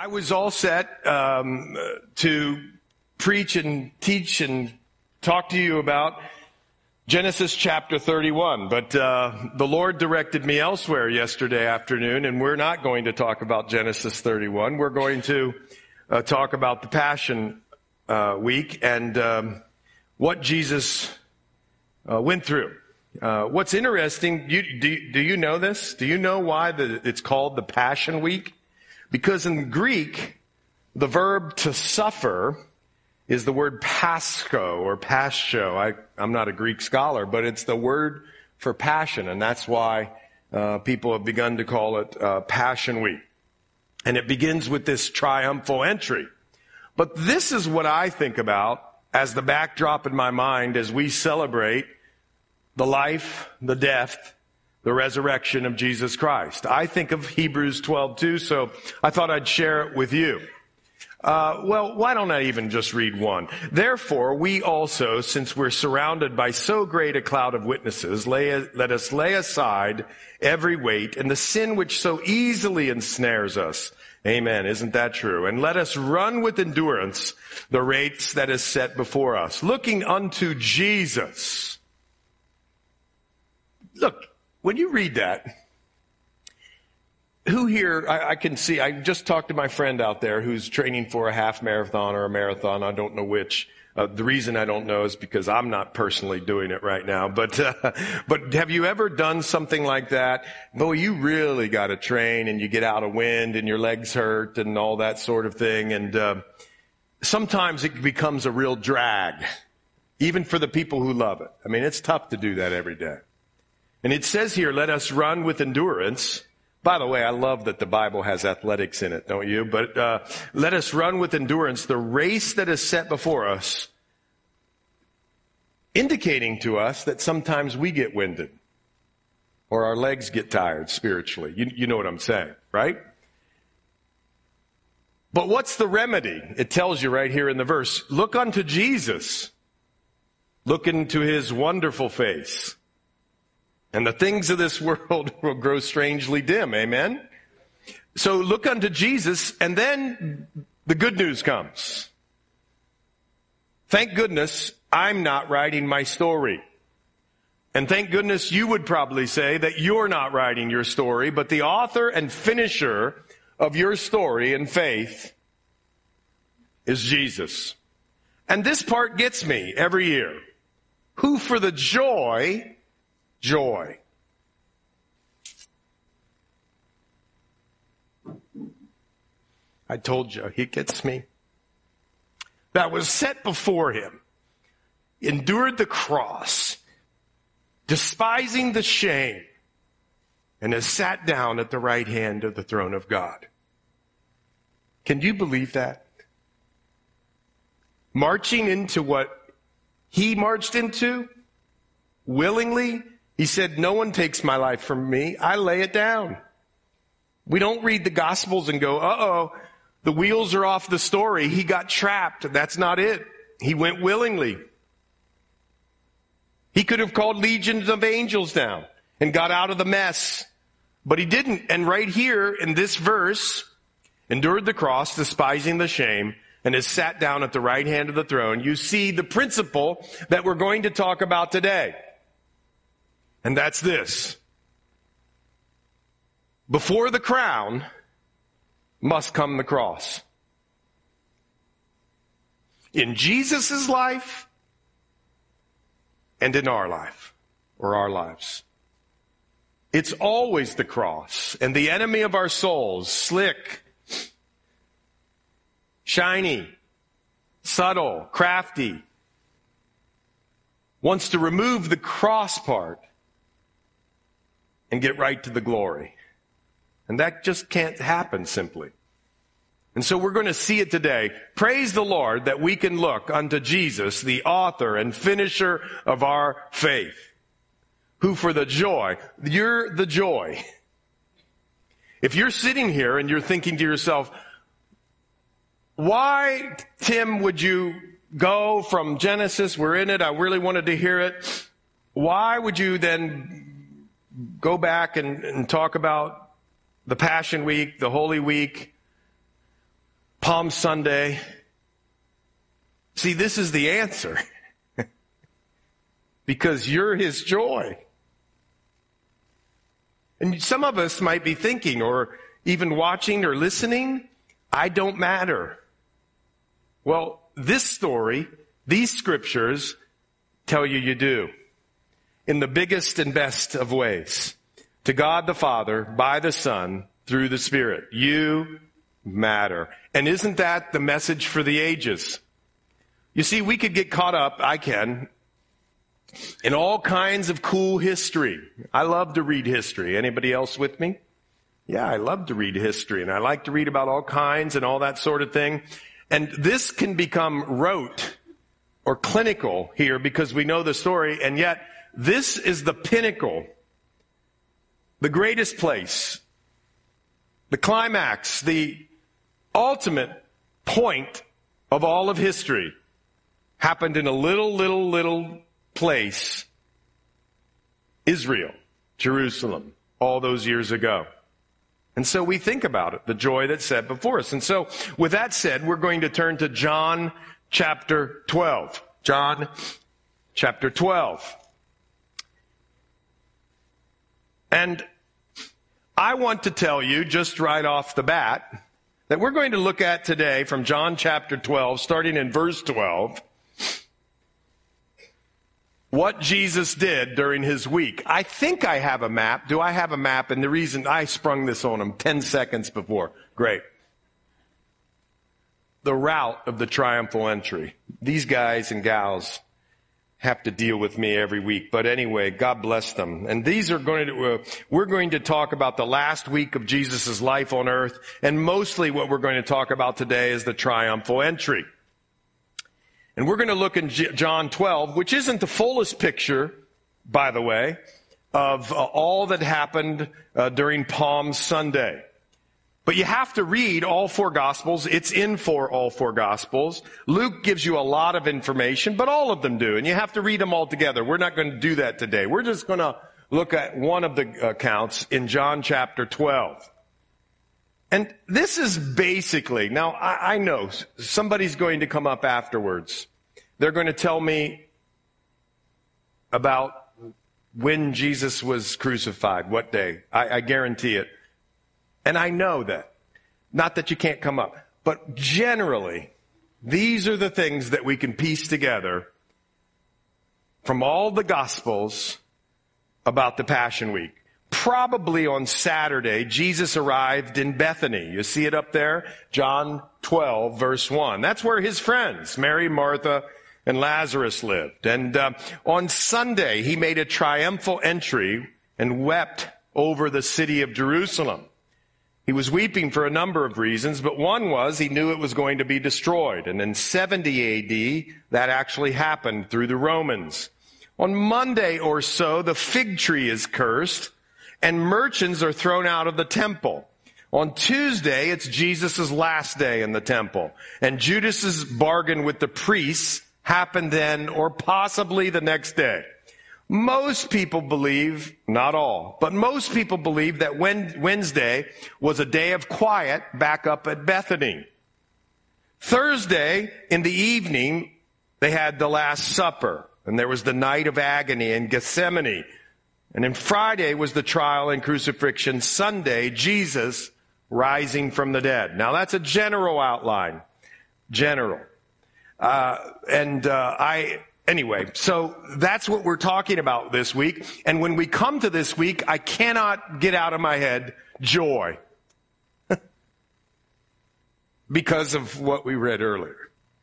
I was all set to preach and teach and talk to you about Genesis chapter 31, but the Lord directed me elsewhere yesterday afternoon, and we're not going to talk about Genesis 31. We're going to talk about the Passion Week and what Jesus went through. What's interesting, do you know this? Do you know why it's called the Passion Week? Because in Greek, the verb to suffer is the word pascho or pascho. I'm not a Greek scholar, but it's the word for passion, and that's why people have begun to call it Passion Week. And it begins with this triumphal entry. But this is what I think about as the backdrop in my mind as we celebrate the life, the death, the resurrection of Jesus Christ. I think of Hebrews 12:2, so I thought I'd share it with you. Well, why don't I even just read one? Therefore, we also, since we're surrounded by so great a cloud of witnesses, let us lay aside every weight and the sin which so easily ensnares us. Amen. Isn't that true? And let us run with endurance the race that is set before us, looking unto Jesus. Look, when you read that, who here, I can see, I just talked to my friend out there who's training for a half marathon or a marathon, I don't know which. The reason I don't know is because I'm not personally doing it right now. But have you ever done something like that? Boy, you really got to train, and you get out of wind and your legs hurt and all that sort of thing. And sometimes it becomes a real drag, even for the people who love it. I mean, it's tough to do that every day. And it says here, let us run with endurance. By the way, I love that the Bible has athletics in it, don't you? But let us run with endurance the race that is set before us, indicating to us that sometimes we get winded or our legs get tired spiritually. You know what I'm saying, right? But what's the remedy? It tells you right here in the verse. Look unto Jesus. Look into his wonderful face. And the things of this world will grow strangely dim. Amen? So look unto Jesus, and then the good news comes. Thank goodness I'm not writing my story. And thank goodness you would probably say that you're not writing your story, but the author and finisher of your story and faith is Jesus. And this part gets me every year. Who for the joy. I told you, he gets me. That was set before him, endured the cross, despising the shame, and has sat down at the right hand of the throne of God. Can you believe that? Marching into what he marched into, willingly. He said, no one takes my life from me. I lay it down. We don't read the Gospels and go, uh-oh, the wheels are off the story. He got trapped. That's not it. He went willingly. He could have called legions of angels down and got out of the mess, but he didn't. And right here in this verse, endured the cross, despising the shame, and has sat down at the right hand of the throne. You see the principle that we're going to talk about today. And that's this. Before the crown must come the cross. In Jesus' life and in our life, or our lives. It's always the cross. And the enemy of our souls, slick, shiny, subtle, crafty, wants to remove the cross part and get right to the glory. And that just can't happen simply. And so we're going to see it today. Praise the Lord that we can look unto Jesus, the author and finisher of our faith, who for the joy, you're the joy. If you're sitting here and you're thinking to yourself, why, Tim, would you go from Genesis, we're in it, I really wanted to hear it. Why would you then go back and talk about the Passion Week, the Holy Week? Palm Sunday. See, this is the answer. Because you're his joy. And some of us might be thinking, or even watching or listening, I don't matter. Well, this story, these scriptures tell you do. In the biggest and best of ways. To God the Father, by the Son, through the Spirit. You matter. And isn't that the message for the ages? You see, we could get caught up, I can, in all kinds of cool history. I love to read history. Anybody else with me? Yeah, I love to read history, and I like to read about all kinds and all that sort of thing. And this can become rote or clinical here because we know the story, and yet this is the pinnacle, the greatest place, the climax, the ultimate point of all of history happened in a little place, Israel, Jerusalem, all those years ago. And so we think about it, the joy that's set before us. And so with that said, we're going to turn to John chapter 12. John chapter 12. And I want to tell you just right off the bat that we're going to look at today from John chapter 12, starting in verse 12, what Jesus did during his week. I think I have a map. Do I have a map? And the reason I sprung this on him 10 seconds before. Great. The route of the triumphal entry. These guys and gals have to deal with me every week. But anyway, God bless them. And these are going to, we're going to talk about the last week of Jesus' life on earth. And mostly what we're going to talk about today is the triumphal entry. And we're going to look in John 12, which isn't the fullest picture, by the way, of all that happened during Palm Sunday. But you have to read all four Gospels. It's in for all four Gospels. Luke gives you a lot of information, but all of them do. And you have to read them all together. We're not going to do that today. We're just going to look at one of the accounts in John chapter 12. And this is basically, now I know somebody's going to come up afterwards. They're going to tell me about when Jesus was crucified, what day. I guarantee it. And I know that. Not that you can't come up. But generally, these are the things that we can piece together from all the Gospels about the Passion Week. Probably on Saturday, Jesus arrived in Bethany. You see it up there? John 12, verse 1. That's where his friends, Mary, Martha, and Lazarus lived. And on Sunday, he made a triumphal entry and wept over the city of Jerusalem. He was weeping for a number of reasons, but one was he knew it was going to be destroyed. And in 70 A.D., that actually happened through the Romans. On Monday or so, the fig tree is cursed, and merchants are thrown out of the temple. On Tuesday, it's Jesus' last day in the temple. And Judas's bargain with the priests happened then, or possibly the next day. Most people believe, not all, but most people believe that Wednesday was a day of quiet back up at Bethany. Thursday, in the evening, they had the Last Supper, and there was the night of agony in Gethsemane. And then Friday was the trial and crucifixion. Sunday, Jesus rising from the dead. Now that's a general outline. General. Anyway, so that's what we're talking about this week. And when we come to this week, I cannot get out of my head joy. Because of what we read earlier.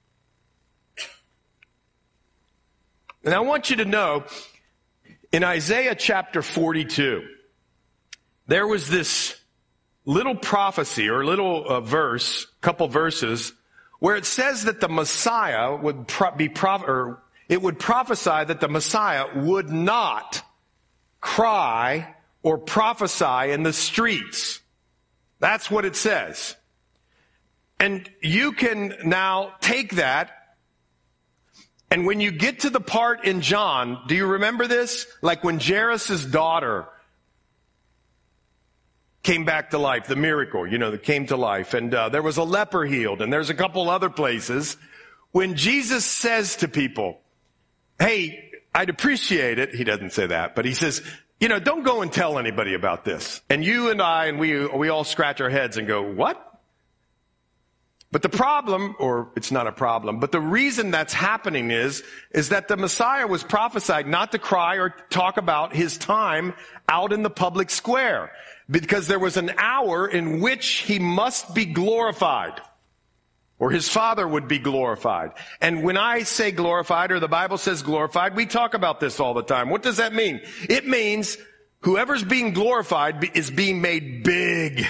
And I want you to know, in Isaiah chapter 42, there was this little prophecy or little verse, couple verses, where it says that the Messiah would it would prophesy that the Messiah would not cry or prophesy in the streets. That's what it says. And you can now take that, and when you get to the part in John, do you remember this? Like when Jairus' daughter came back to life, the miracle, that came to life. And there was a leper healed, and there's a couple other places. When Jesus says to people, hey, I'd appreciate it. He doesn't say that, but he says, don't go and tell anybody about this. And you and I, and we all scratch our heads and go, what? But the problem, or it's not a problem, but the reason that's happening is that the Messiah was prophesied not to cry or talk about his time out in the public square, because there was an hour in which he must be glorified, or his Father would be glorified. And when I say glorified, or the Bible says glorified, we talk about this all the time. What does that mean? It means whoever's being glorified is being made big.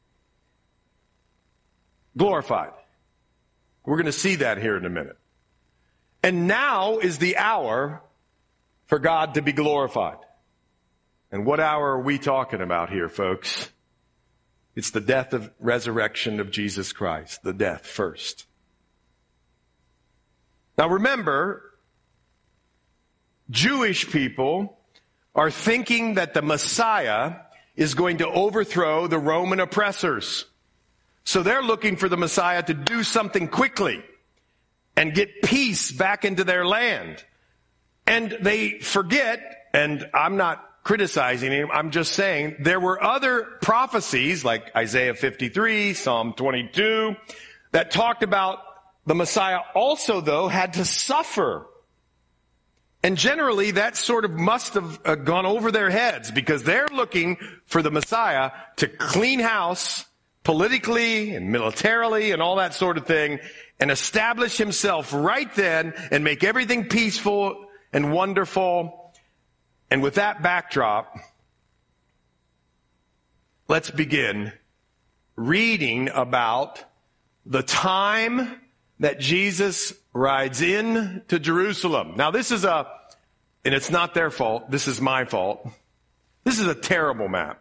Glorified. We're going to see that here in a minute. And now is the hour for God to be glorified. And what hour are we talking about here, folks? It's the death of resurrection of Jesus Christ, the death first. Now remember, Jewish people are thinking that the Messiah is going to overthrow the Roman oppressors. So they're looking for the Messiah to do something quickly and get peace back into their land. And they forget, and I'm not criticizing him, I'm just saying there were other prophecies like Isaiah 53, Psalm 22, that talked about the Messiah also, though, had to suffer. And generally that sort of must have gone over their heads, because they're looking for the Messiah to clean house politically and militarily and all that sort of thing, and establish himself right then and make everything peaceful and wonderful. And with that backdrop, let's begin reading about the time that Jesus rides in to Jerusalem. Now this is and it's not their fault, this is my fault. This is a terrible map.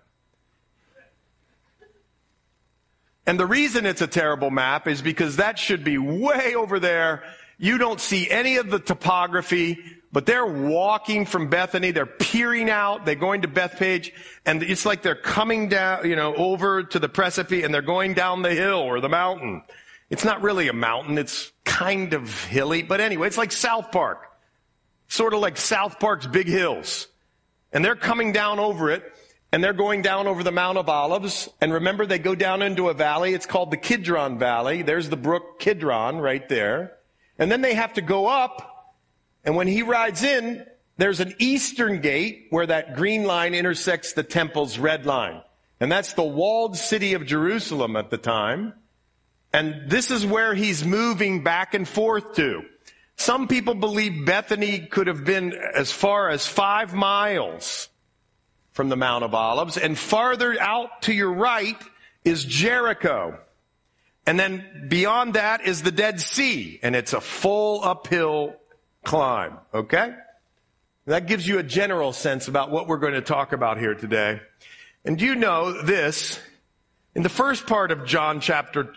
And the reason it's a terrible map is because that should be way over there. You don't see any of the topography, but they're walking from Bethany. They're peering out. They're going to Bethpage, and it's like they're coming down, over to the precipice, and they're going down the hill or the mountain. It's not really a mountain. It's kind of hilly, but anyway, it's like South Park. Sort of like South Park's big hills. And they're coming down over it. And they're going down over the Mount of Olives. And remember, they go down into a valley. It's called the Kidron Valley. There's the brook Kidron right there. And then they have to go up. And when he rides in, there's an eastern gate where that green line intersects the temple's red line. And that's the walled city of Jerusalem at the time. And this is where he's moving back and forth to. Some people believe Bethany could have been as far as 5 miles from the Mount of Olives, and farther out to your right is Jericho. And then beyond that is the Dead Sea, and it's a full uphill climb, okay? That gives you a general sense about what we're going to talk about here today. And you know this, in the first part of John chapter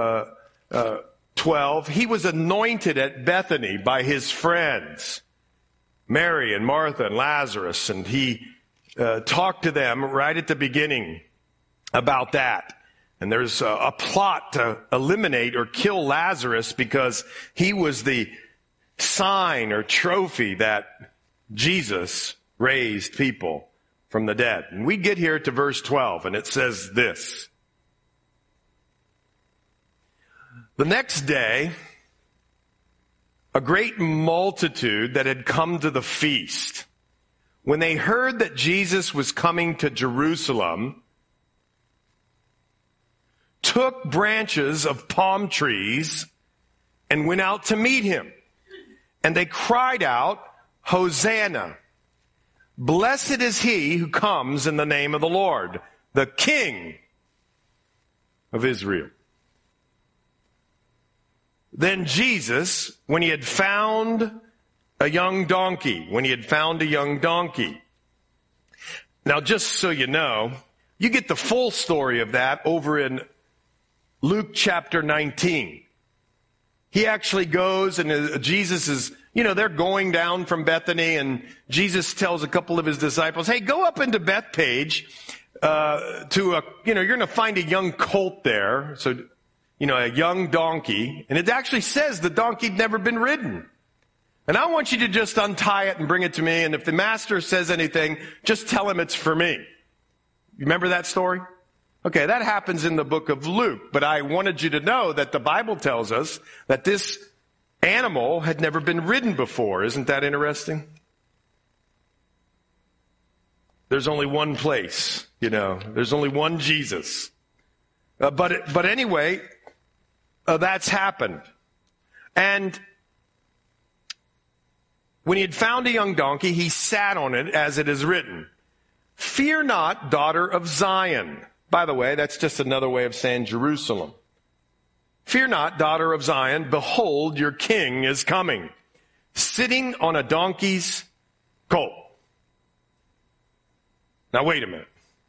12, he was anointed at Bethany by his friends, Mary and Martha and Lazarus, and he talked to them right at the beginning about that. And there's a plot to eliminate or kill Lazarus because he was the sign or trophy that Jesus raised people from the dead. And we get here to verse 12, and it says this. The next day, a great multitude that had come to the feast, when they heard that Jesus was coming to Jerusalem, took branches of palm trees and went out to meet him. And they cried out, Hosanna! Blessed is he who comes in the name of the Lord, the King of Israel. Then Jesus, when he had found a young donkey, Now, just so you know, you get the full story of that over in Luke chapter 19. He actually goes, and Jesus is, they're going down from Bethany, and Jesus tells a couple of his disciples, hey, go up into Bethpage. you're going to find a young colt there. So, a young donkey. And it actually says the donkey'd never been ridden. And I want you to just untie it and bring it to me. And if the master says anything, just tell him it's for me. You remember that story? Okay, that happens in the book of Luke. But I wanted you to know that the Bible tells us that this animal had never been ridden before. Isn't that interesting? There's only one place, There's only one Jesus. But anyway, that's happened. And when he had found a young donkey, he sat on it, as it is written, "Fear not, daughter of Zion." By the way, that's just another way of saying Jerusalem. "Fear not, daughter of Zion. Behold, your king is coming, sitting on a donkey's colt." Now, wait a minute.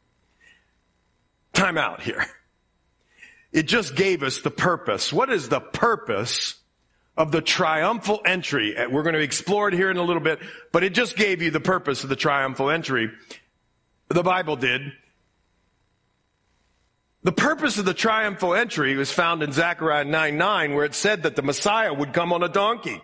Time out here. It just gave us the purpose. What is the purpose of the triumphal entry? We're going to explore it here in a little bit, but it just gave you the purpose of the triumphal entry. The Bible did. The purpose of the triumphal entry was found in Zechariah 9:9, where it said that the Messiah would come on a donkey.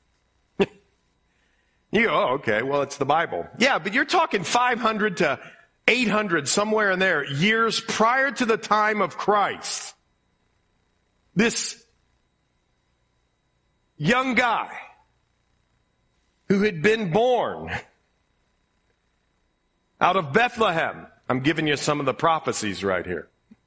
You go, oh, okay, well, it's the Bible. Yeah, but you're talking 500 to 800, somewhere in there, years prior to the time of Christ. This young guy who had been born out of Bethlehem. I'm giving you some of the prophecies right here.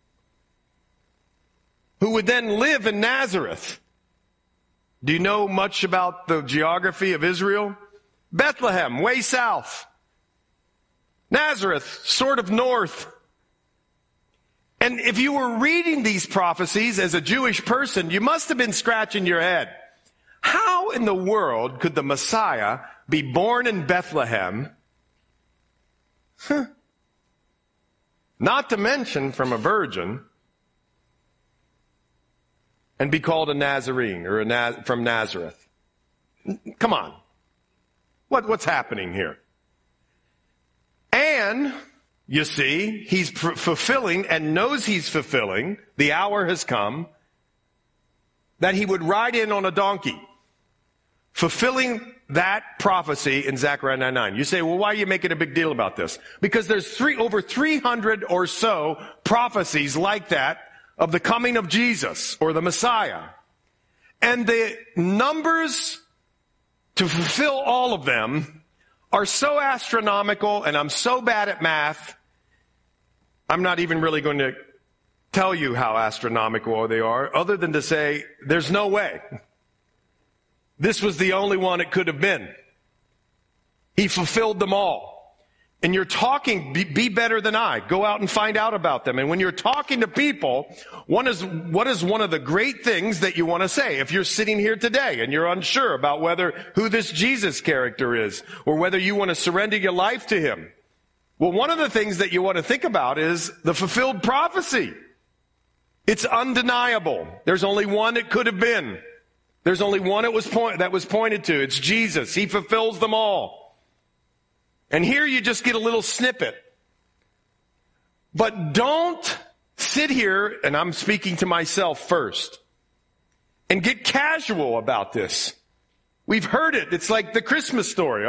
Who would then live in Nazareth. Do you know much about the geography of Israel? Bethlehem, way south. Nazareth, sort of north. And if you were reading these prophecies as a Jewish person, you must have been scratching your head. How in the world could the Messiah be born in Bethlehem? Not to mention from a virgin, and be called a Nazarene or from Nazareth. Come on. What's happening here? And, you see, he's fulfilling and knows he's fulfilling, the hour has come, that he would ride in on a donkey. Fulfilling that prophecy in Zechariah 9:9. You say, well, why are you making a big deal about this? Because there's over 300 or so prophecies like that of the coming of Jesus or the Messiah. And the numbers to fulfill all of them are so astronomical, and I'm so bad at math, I'm not even really going to tell you how astronomical they are, other than to say, there's no way. This was the only one it could have been. He fulfilled them all. And you're talking, be better than I. Go out and find out about them. And when you're talking to people, what is one of the great things that you want to say? If you're sitting here today and you're unsure about who this Jesus character is, or whether you want to surrender your life to him. Well, one of the things that you want to think about is the fulfilled prophecy. It's undeniable. There's only one it could have been. There's only one that was pointed to. It's Jesus. He fulfills them all. And here you just get a little snippet. But don't sit here, and I'm speaking to myself first, and get casual about this. We've heard it. It's like the Christmas story.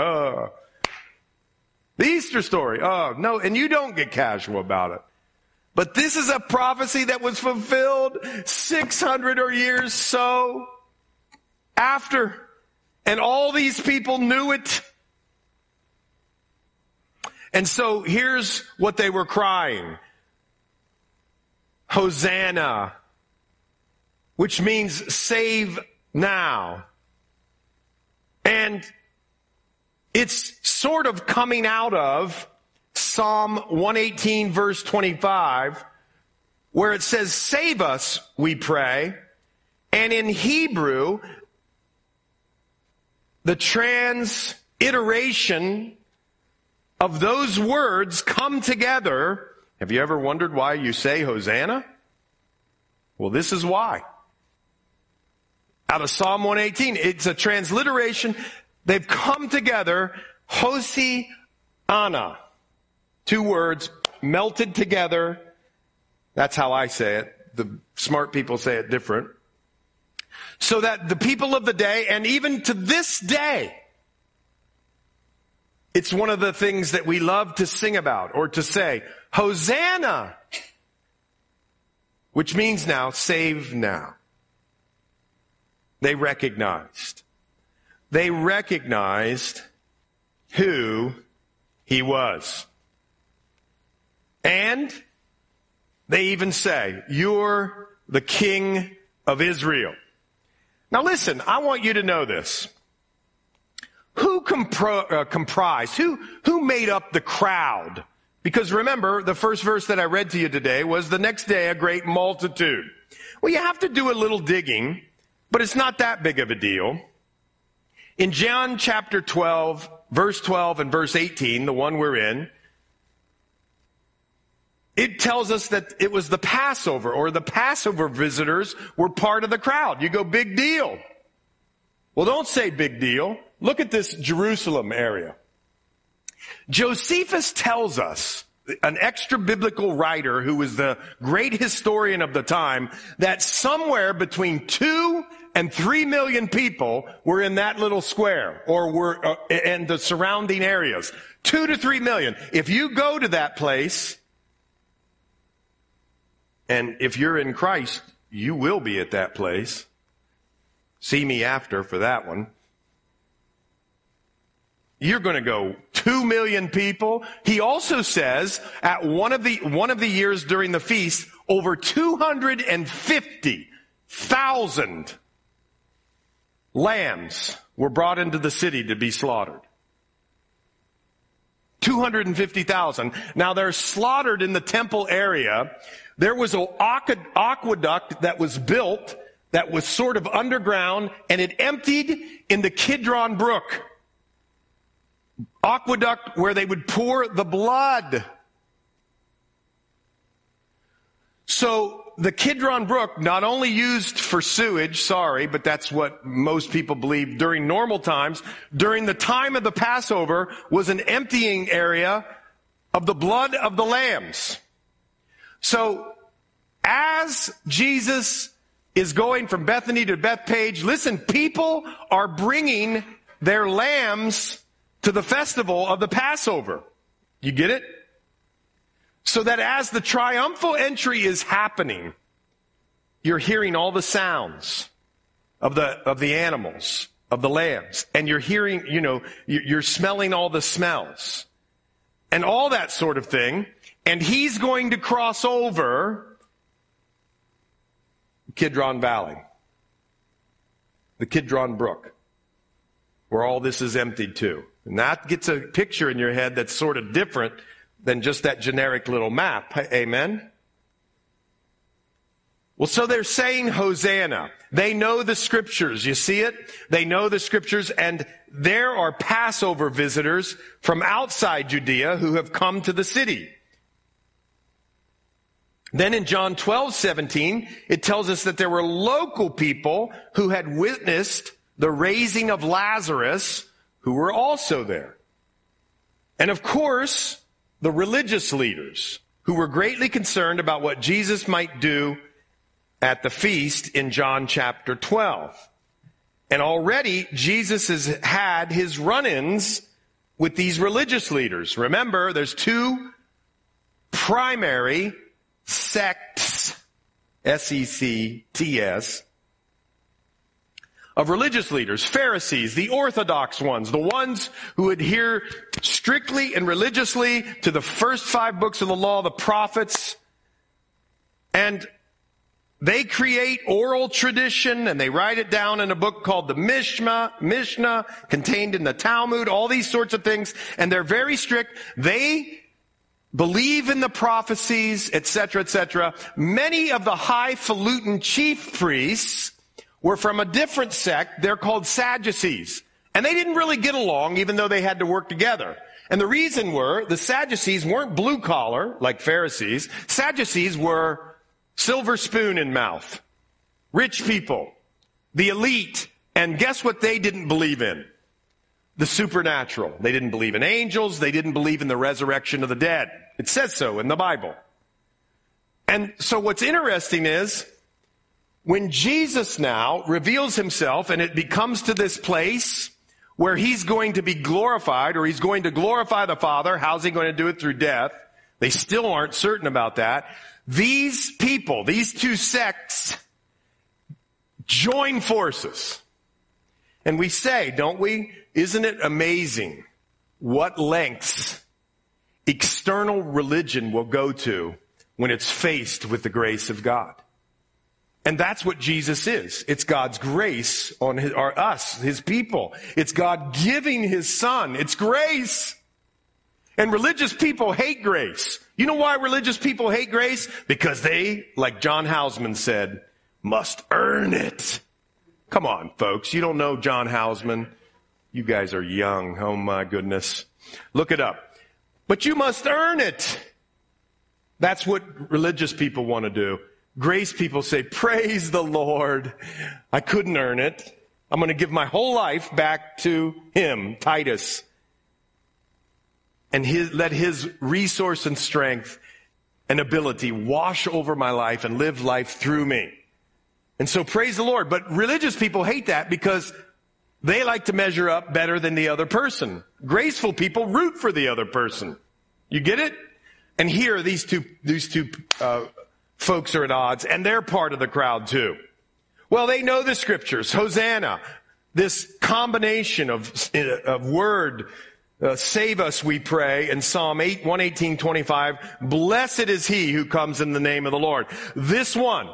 The Easter story. No, and you don't get casual about it. But this is a prophecy that was fulfilled 600 or years so after. And all these people knew it. And so here's what they were crying. Hosanna, which means save now. And it's sort of coming out of Psalm 118 verse 25, where it says, save us, we pray. And in Hebrew, the transliteration of those words come together. Have you ever wondered why you say Hosanna? Well, this is why. Out of Psalm 118, it's a transliteration. They've come together, Hosianna. 2 words, melted together. That's how I say it. The smart people say it different. So that the people of the day, and even to this day, it's one of the things that we love to sing about or to say, Hosanna, which means now, save now. They recognized who he was. And they even say, you're the King of Israel. Now listen, I want you to know this. Who comprised, who made up the crowd? Because remember, the first verse that I read to you today was the next day a great multitude. Well, you have to do a little digging, but it's not that big of a deal. In John chapter 12, verse 12 and verse 18, the one we're in, it tells us that it was the Passover, or the Passover visitors were part of the crowd. You go, big deal. Well, don't say big deal. Look at this Jerusalem area. Josephus tells us, an extra biblical writer who was the great historian of the time, that somewhere between 2 and 3 million people were in that little square, or were in the surrounding areas. 2 to 3 million. If you go to that place, and if you're in Christ, you will be at that place. See me after for that one. You're going to go 2 million people. He also says at one of the years during the feast, over 250,000 lambs were brought into the city to be slaughtered. 250,000. Now they're slaughtered in the temple area. There was an aqueduct that was built that was sort of underground, and it emptied in the Kidron Brook. Aqueduct where they would pour the blood. So the Kidron Brook, not only used for sewage, but that's what most people believe during normal times, during the time of the Passover was an emptying area of the blood of the lambs. So as Jesus is going from Bethany to Bethpage, listen, people are bringing their lambs to the festival of the Passover. You get it? So that as the triumphal entry is happening, you're hearing all the sounds of the animals, of the lambs, and you're hearing, you're smelling all the smells and all that sort of thing. And he's going to cross over Kidron Valley, the Kidron Brook, where all this is emptied to. And that gets a picture in your head that's sort of different than just that generic little map. Amen? Well, so they're saying Hosanna. They know the scriptures. You see it? They know the scriptures, and there are Passover visitors from outside Judea who have come to the city. Then in John 12:17, it tells us that there were local people who had witnessed the raising of Lazarus, who were also there. And of course, the religious leaders who were greatly concerned about what Jesus might do at the feast in John chapter 12. And already Jesus has had his run-ins with these religious leaders. Remember, there's 2 primary sects, S-E-C-T-S, of religious leaders. Pharisees, the orthodox ones, the ones who adhere strictly and religiously to the first 5 books of the law, the prophets, and they create oral tradition and they write it down in a book called the Mishnah, contained in the Talmud, all these sorts of things, and they're very strict. They believe in the prophecies, etc., etc. Many of the highfalutin chief priests were from a different sect. They're called Sadducees. And they didn't really get along, even though they had to work together. And the reason were, the Sadducees weren't blue collar like Pharisees. Sadducees were silver spoon in mouth, rich people, the elite. And guess what they didn't believe in? the supernatural. They didn't believe in angels. They didn't believe in the resurrection of the dead. It says so in the Bible. And so what's interesting is when Jesus now reveals himself and it becomes to this place where he's going to be glorified, or he's going to glorify the Father. How's he going to do it? Through death. They still aren't certain about that. These people, these two sects, join forces. And we say, don't we? Isn't it amazing what lengths external religion will go to when it's faced with the grace of God? And that's what Jesus is. It's God's grace on us, his people. It's God giving his son. It's grace. And religious people hate grace. You know why religious people hate grace? Because they, like John Houseman said, must earn it. Come on, folks. You don't know John Houseman. You guys are young. Oh, my goodness. Look it up. But you must earn it. That's what religious people want to do. Grace people say, praise the Lord. I couldn't earn it. I'm going to give my whole life back to him, Titus. And let his resource and strength and ability wash over my life and live life through me. And so praise the Lord. But religious people hate that because they like to measure up better than the other person. Graceful people root for the other person. You get it? And here, these two folks are at odds, and they're part of the crowd too. Well, they know the scriptures. Hosanna, this combination of word, save us, we pray, in Psalm 118:25. Blessed is he who comes in the name of the Lord. This one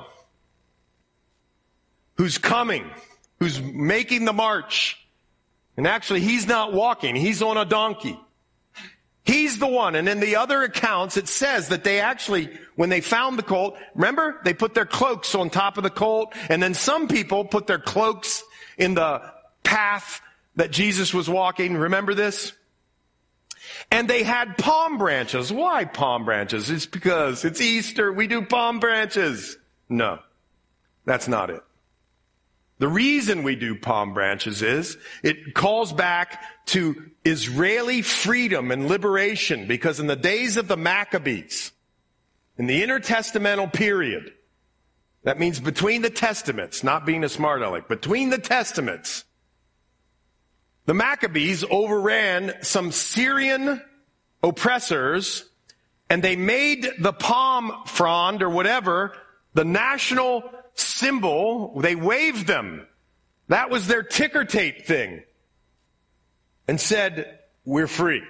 who's coming, who's making the march, and actually he's not walking, he's on a donkey. He's the one. And in the other accounts, it says that they actually, when they found the colt, remember, they put their cloaks on top of the colt, and then some people put their cloaks in the path that Jesus was walking. Remember this? And they had palm branches. Why palm branches? It's because it's Easter. We do palm branches. No, that's not it. The reason we do palm branches is it calls back to Israeli freedom and liberation, because in the days of the Maccabees, in the intertestamental period, that means between the testaments, not being a smart aleck, between the testaments, the Maccabees overran some Syrian oppressors, and they made the palm frond or whatever the national symbol. They waved them. That was their ticker tape thing. And said, we're free.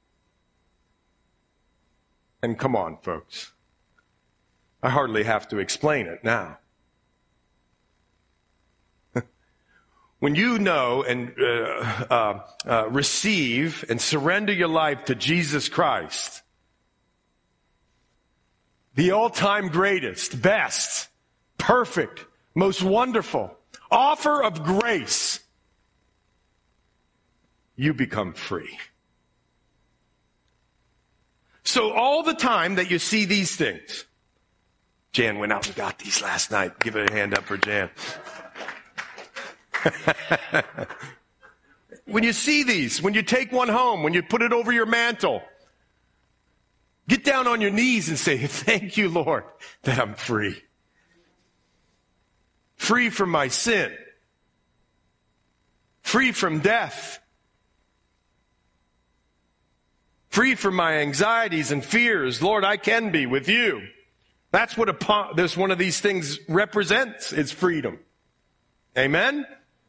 And come on, folks. I hardly have to explain it now. When you know and receive and surrender your life to Jesus Christ, the all-time greatest, best, perfect, most wonderful offer of grace, you become free. So all the time that you see these things, Jan went out and got these last night. Give it a hand up for Jan. When you see these, when you take one home, when you put it over your mantle, get down on your knees and say, thank you, Lord, that I'm free. Free from my sin. Free from death. Free from my anxieties and fears. Lord, I can be with you. That's what this one of these things represents, is freedom. Amen?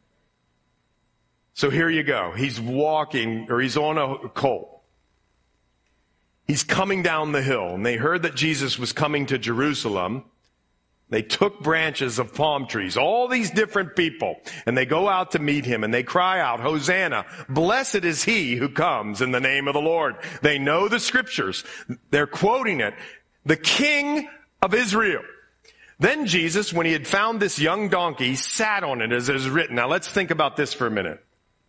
So here you go. He's walking, or he's on a colt. He's coming down the hill, and they heard that Jesus was coming to Jerusalem. They took branches of palm trees, all these different people, and they go out to meet him, and they cry out, Hosanna, blessed is he who comes in the name of the Lord. They know the scriptures. They're quoting it. The King of Israel. Then Jesus, when he had found this young donkey, sat on it, as is written. Now let's think about this for a minute.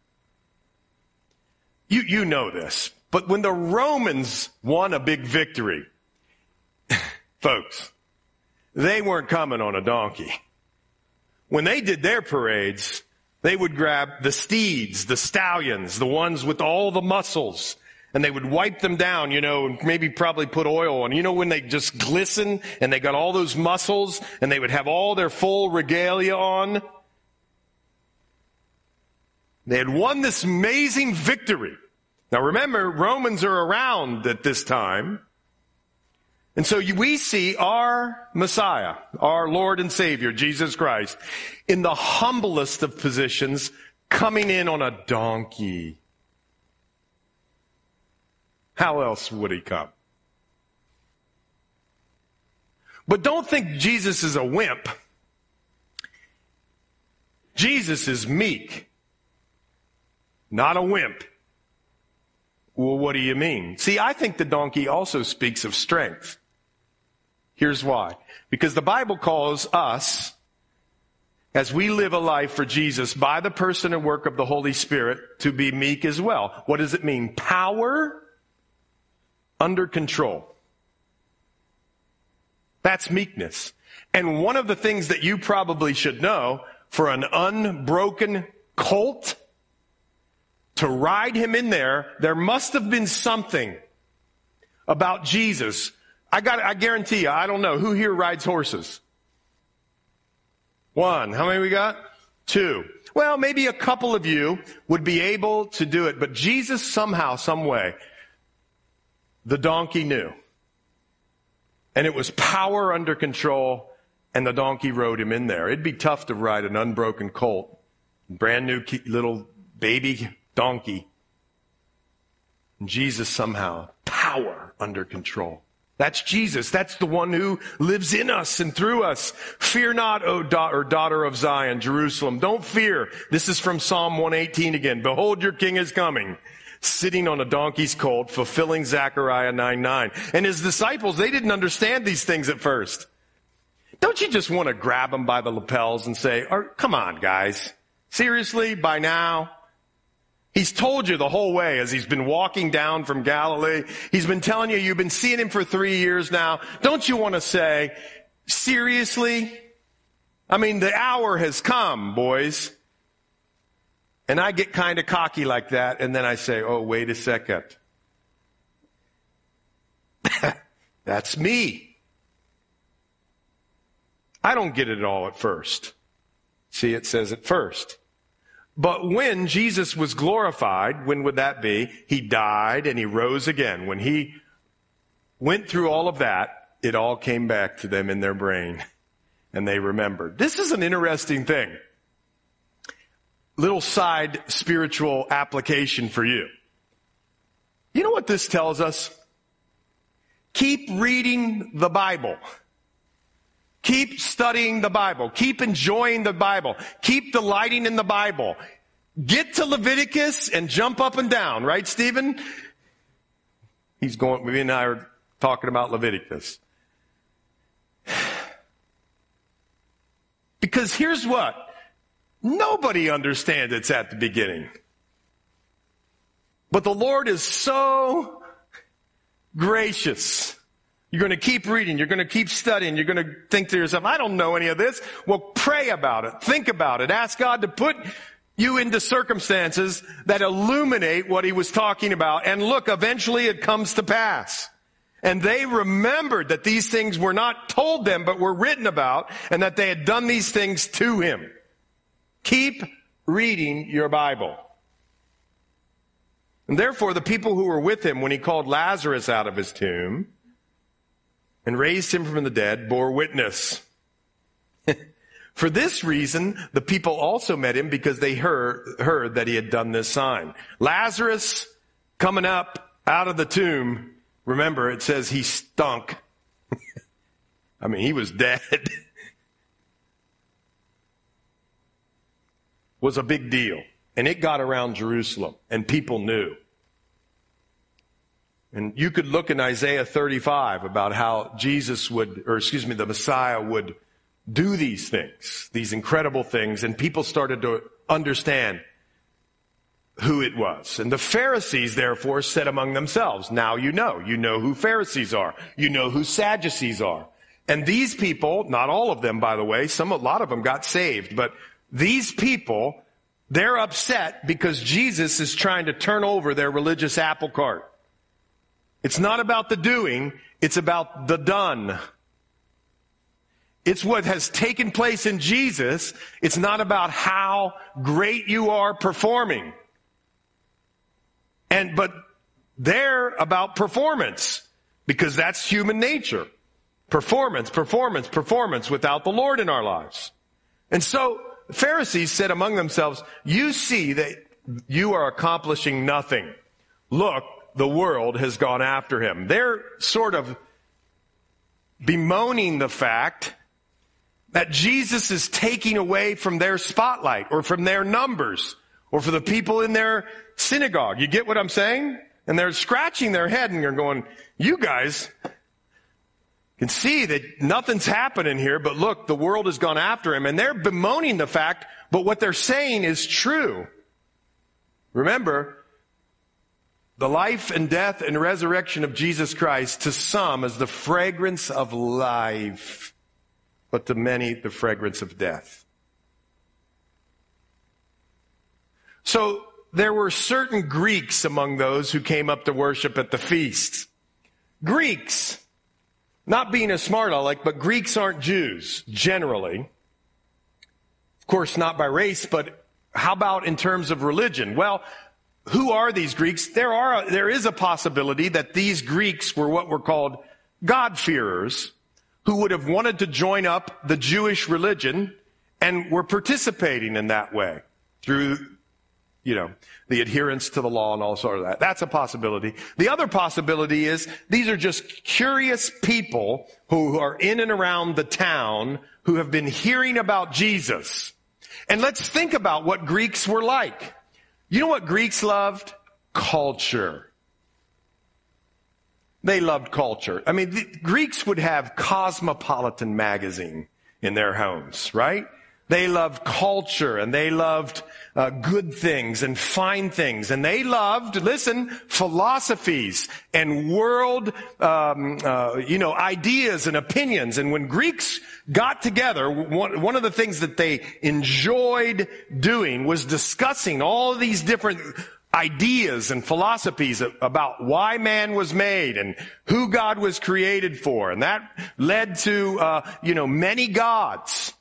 You know this, but when the Romans won a big victory, folks, they weren't coming on a donkey. When they did their parades, They would grab the steeds, the stallions, the ones with all the muscles, and they would wipe them down, and maybe probably put oil on. When they just glisten and they got all those muscles and they would have all their full regalia on. They had won this amazing victory. Now remember, Romans are around at this time. And so we see our Messiah, our Lord and Savior, Jesus Christ, in the humblest of positions, coming in on a donkey. How else would he come? But don't think Jesus is a wimp. Jesus is meek, not a wimp. Well, what do you mean? See, I think the donkey also speaks of strength. Here's why. Because the Bible calls us, as we live a life for Jesus by the person and work of the Holy Spirit, to be meek as well. What does it mean? Power under control. That's meekness. And one of the things that you probably should know, for an unbroken colt to ride him in there must have been something about Jesus. I guarantee you, I don't know. Who here rides horses? One. How many we got? Two. Well, maybe a couple of you would be able to do it, but Jesus somehow, some way, the donkey knew. And it was power under control, and the donkey rode him in there. It'd be tough to ride an unbroken colt, brand new little baby donkey. And Jesus somehow, power under control. That's Jesus. That's the one who lives in us and through us. Fear not, O daughter of Zion, Jerusalem. Don't fear. This is from Psalm 118 again. Behold, your king is coming, sitting on a donkey's colt, fulfilling Zechariah 9:9. And his disciples, they didn't understand these things at first. Don't you just want to grab them by the lapels and say, come on, guys. Seriously, by now? He's told you the whole way as he's been walking down from Galilee. He's been telling you, you've been seeing him for 3 years now. Don't you want to say, seriously? I mean, the hour has come, boys. And I get kind of cocky like that, and then I say, oh, wait a second. That's me. I don't get it all at first. See, it says at first. But when Jesus was glorified, when would that be? He died and he rose again. When he went through all of that, it all came back to them in their brain. And they remembered. This is an interesting thing. Little side spiritual application for you. You know what this tells us? Keep reading the Bible. Keep studying the Bible. Keep enjoying the Bible. Keep delighting in the Bible. Get to Leviticus and jump up and down. Right, Stephen? We and I are talking about Leviticus. Because here's what. Nobody understands it's at the beginning. But the Lord is so gracious. You're going to keep reading. You're going to keep studying. You're going to think to yourself, I don't know any of this. Well, pray about it. Think about it. Ask God to put you into circumstances that illuminate what he was talking about. And look, eventually it comes to pass. And they remembered that these things were not told them, but were written about, and that they had done these things to him. Keep reading your Bible. And therefore, the people who were with him when he called Lazarus out of his tomb and raised him from the dead bore witness. For this reason, the people also met him, because they heard that he had done this sign. Lazarus coming up out of the tomb. Remember, it says he stunk. I mean, he was dead. Was a big deal. And it got around Jerusalem, and people knew. And you could look in Isaiah 35 about how the Messiah would do these things, these incredible things, and people started to understand who it was. And the Pharisees, therefore, said among themselves, now you know who Pharisees are. You know who Sadducees are. And these people, not all of them, by the way, a lot of them got saved, but these people They're upset because Jesus is trying to turn over their religious apple cart. It's not about the doing, it's about the done. It's what has taken place in Jesus. It's not about how great you are performing. But they're about performance, because that's human nature. Performance without the Lord in our lives. And so the Pharisees said among themselves, you see that you are accomplishing nothing. Look, the world has gone after him. They're sort of bemoaning the fact that Jesus is taking away from their spotlight, or from their numbers, or for the people in their synagogue. You get what I'm saying? And they're scratching their head and they're going, you guys can see that nothing's happening here, but look, the world has gone after him. And they're bemoaning the fact, but what they're saying is true. Remember, the life and death and resurrection of Jesus Christ to some is the fragrance of life, but to many the fragrance of death. So there were certain Greeks among those who came up to worship at the feast. Greeks, not being a smart aleck, but Greeks aren't Jews, generally. Of course, not by race, but how about in terms of religion? Well, who are these Greeks? There is a possibility that these Greeks were what were called God-fearers, who would have wanted to join up the Jewish religion and were participating in that way through, the adherence to the law and all sort of that. That's a possibility. The other possibility is these are just curious people who are in and around the town who have been hearing about Jesus. And let's think about what Greeks were like. You know what Greeks loved? Culture. They loved culture. I mean, the Greeks would have Cosmopolitan magazine in their homes, right? They loved culture, and they loved good things and fine things. And they loved, philosophies and world, ideas and opinions. And when Greeks got together, one of the things that they enjoyed doing was discussing all of these different ideas and philosophies about why man was made and who God was created for. And that led to, many gods.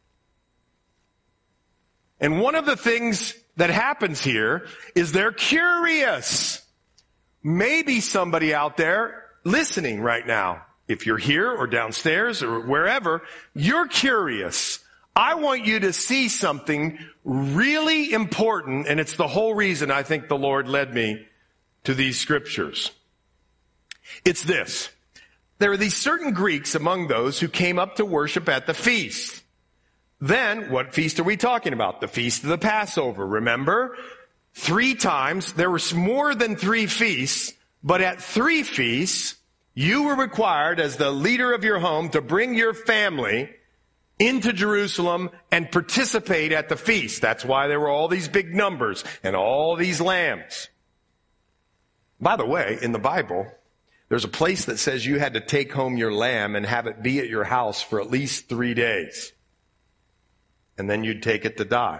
And one of the things that happens here is they're curious. Maybe somebody out there listening right now, if you're here or downstairs or wherever, you're curious. I want you to see something really important, and it's the whole reason I think the Lord led me to these scriptures. It's this. There are these certain Greeks among those who came up to worship at the feast. Then, what feast are we talking about? The Feast of the Passover. Remember? 3 times, there was more than 3 feasts, but at 3 feasts, you were required as the leader of your home to bring your family into Jerusalem and participate at the feast. That's why there were all these big numbers and all these lambs. By the way, in the Bible, there's a place that says you had to take home your lamb and have it be at your house for at least 3 days. And then you'd take it to die.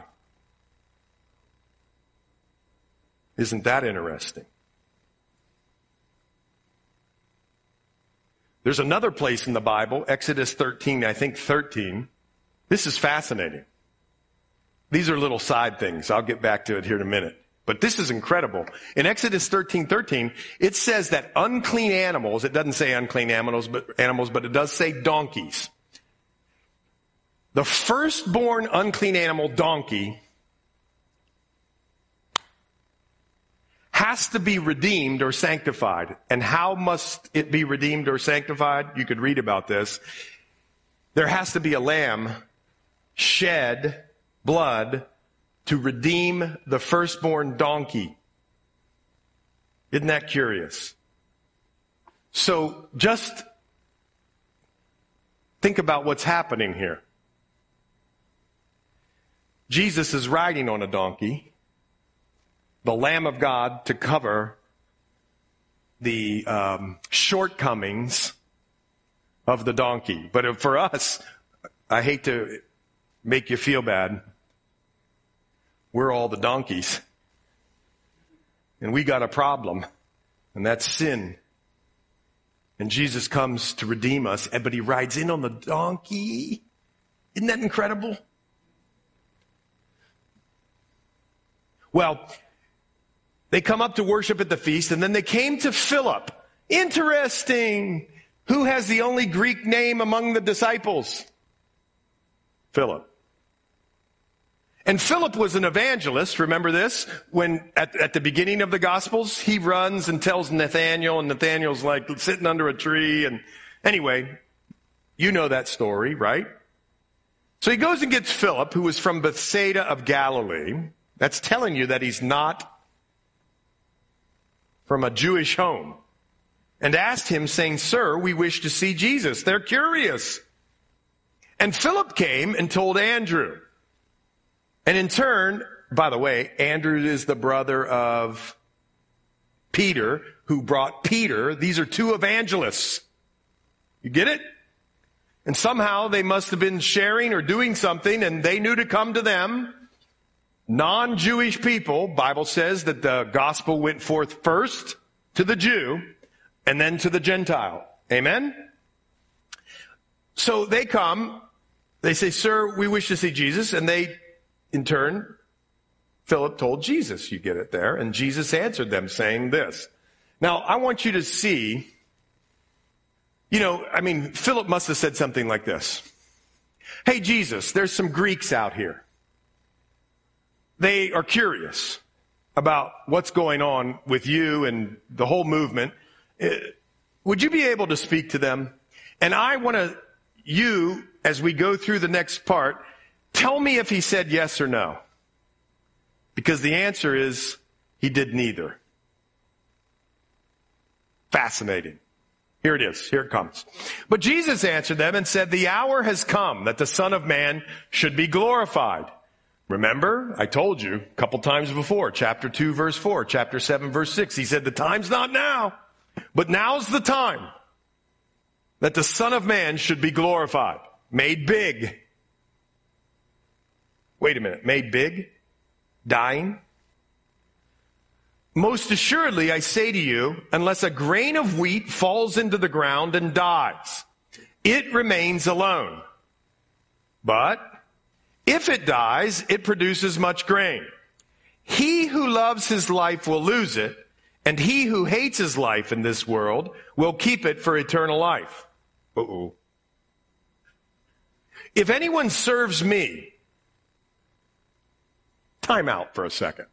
Isn't that interesting? There's another place in the Bible, Exodus 13, I think 13. This is fascinating. These are little side things. I'll get back to it here in a minute. But this is incredible. In Exodus 13:13, it says that unclean animals, it doesn't say unclean animals, but it does say donkeys. The firstborn unclean animal, donkey, has to be redeemed or sanctified. And how must it be redeemed or sanctified? You could read about this. There has to be a lamb shed blood to redeem the firstborn donkey. Isn't that curious? So just think about what's happening here. Jesus is riding on a donkey, the Lamb of God, to cover the shortcomings of the donkey. But for us, I hate to make you feel bad. We're all the donkeys. And we got a problem, and that's sin. And Jesus comes to redeem us, but he rides in on the donkey. Isn't that incredible? Well, they come up to worship at the feast, and then they came to Philip. Interesting. Who has the only Greek name among the disciples? Philip. And Philip was an evangelist. Remember this? When at the beginning of the Gospels, he runs and tells Nathanael, and Nathanael's like sitting under a tree. And anyway, you know that story, right? So he goes and gets Philip, who was from Bethsaida of Galilee. That's telling you that he's not from a Jewish home. And asked him, saying, "Sir, we wish to see Jesus." They're curious. And Philip came and told Andrew. And in turn, by the way, Andrew is the brother of Peter, who brought Peter. These are two evangelists. You get it? And somehow they must have been sharing or doing something, and they knew to come to them. Non-Jewish people, Bible says that the gospel went forth first to the Jew and then to the Gentile. Amen? So they come, they say, "Sir, we wish to see Jesus." And they, in turn, Philip told Jesus. You get it there. And Jesus answered them saying this. Now, I want you to see, Philip must have said something like this. "Hey, Jesus, there's some Greeks out here. They are curious about what's going on with you and the whole movement. Would you be able to speak to them? And I want you, as we go through the next part, tell me if he said yes or no. Because the answer is, he did neither." Fascinating. Here it is. Here it comes. "But Jesus answered them and said, 'The hour has come that the Son of Man should be glorified.'" Remember, I told you a couple times before, chapter 2, verse 4, chapter 7, verse 6. He said, the time's not now, but now's the time that the Son of Man should be glorified, made big. Wait a minute, made big? Dying? "Most assuredly, I say to you, unless a grain of wheat falls into the ground and dies, it remains alone. But if it dies, it produces much grain. He who loves his life will lose it, and he who hates his life in this world will keep it for eternal life." Uh-oh. "If anyone serves me," time out for a second.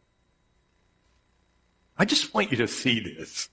I just want you to see this.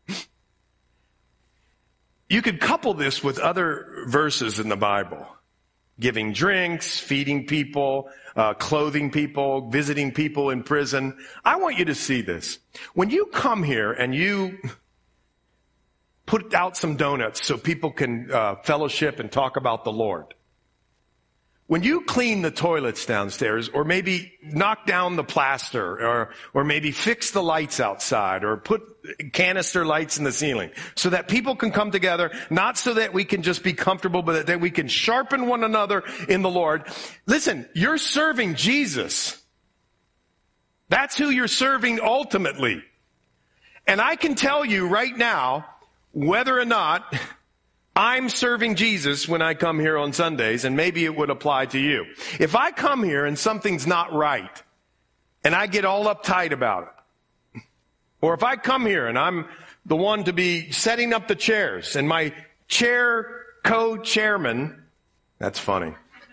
You could couple this with other verses in the Bible. Giving drinks, feeding people, clothing people, visiting people in prison. I want you to see this. When you come here and you put out some donuts so people can fellowship and talk about the Lord. When you clean the toilets downstairs, or maybe knock down the plaster, or maybe fix the lights outside, or put canister lights in the ceiling, so that people can come together, not so that we can just be comfortable, but that we can sharpen one another in the Lord. Listen, you're serving Jesus. That's who you're serving ultimately. And I can tell you right now, whether or not I'm serving Jesus when I come here on Sundays, and maybe it would apply to you. If I come here and something's not right, and I get all uptight about it, or if I come here and I'm the one to be setting up the chairs, and my co-chairman, that's funny,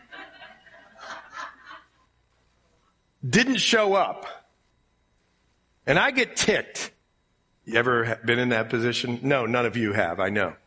didn't show up, and I get ticked. You ever been in that position? No, none of you have, I know.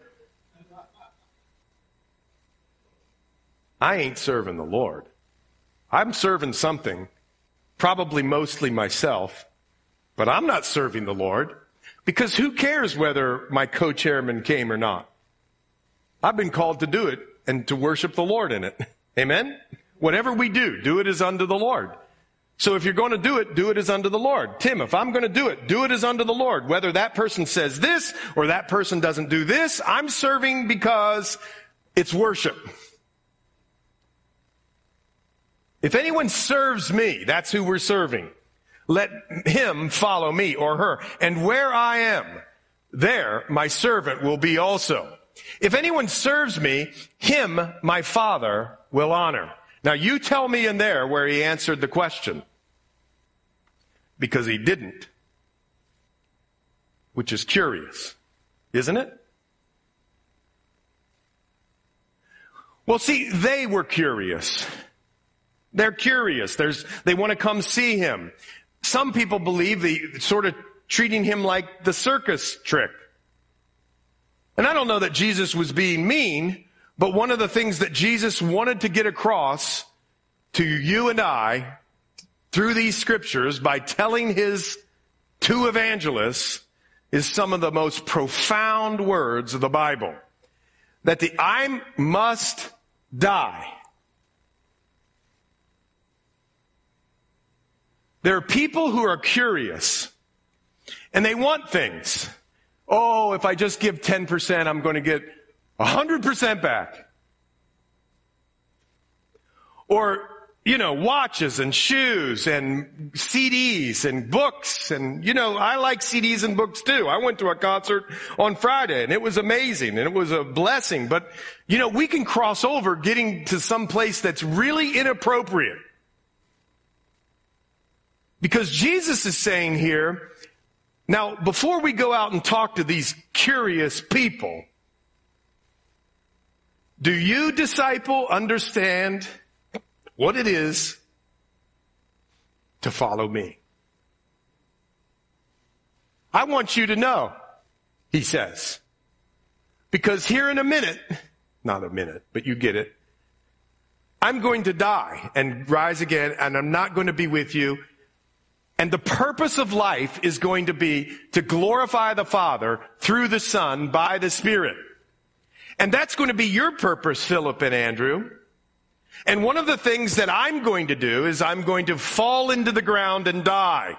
I ain't serving the Lord. I'm serving something, probably mostly myself, but I'm not serving the Lord, because who cares whether my co-chairman came or not? I've been called to do it and to worship the Lord in it. Amen? Whatever we do it as unto the Lord. So if you're going to do it as unto the Lord. Tim, if I'm going to do it as unto the Lord. Whether that person says this or that person doesn't do this, I'm serving because it's worship. If anyone serves me, that's who we're serving. Let him follow me or her. And where I am, there my servant will be also. If anyone serves me, him my Father will honor. Now you tell me in there where he answered the question. Because he didn't. Which is curious, isn't it? Well, see, they were curious. They're curious. They want to come see him. Some people believe sort of treating him like the circus trick. And I don't know that Jesus was being mean, but one of the things that Jesus wanted to get across to you and I through these scriptures by telling his two evangelists is some of the most profound words of the Bible. That I must die. There are people who are curious and they want things. Oh, if I just give 10%, I'm going to get 100% back. Or, watches and shoes and CDs and books. And, I like CDs and books too. I went to a concert on Friday and it was amazing and it was a blessing. But, we can cross over getting to some place that's really inappropriate. Because Jesus is saying here, now before we go out and talk to these curious people, do you, disciple, understand what it is to follow me? I want you to know, he says. Because here in a minute, not a minute, but you get it, I'm going to die and rise again, and I'm not going to be with you. And the purpose of life is going to be to glorify the Father through the Son by the Spirit. And that's going to be your purpose, Philip and Andrew. And one of the things that I'm going to do is I'm going to fall into the ground and die.